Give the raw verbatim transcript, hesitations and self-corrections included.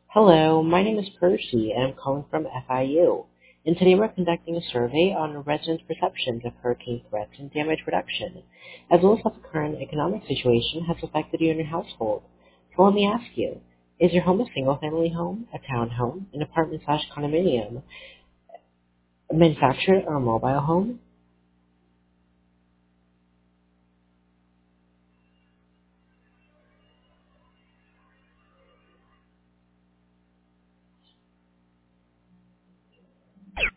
Hello, my name is Percy, and I'm calling from F I U. And today we're conducting a survey on residents' perceptions of hurricane threats and damage reduction, as well as how the current economic situation has affected you and your household. So let me ask you, is your home a single-family home, a townhome, an apartment slash condominium, a manufactured or a mobile home?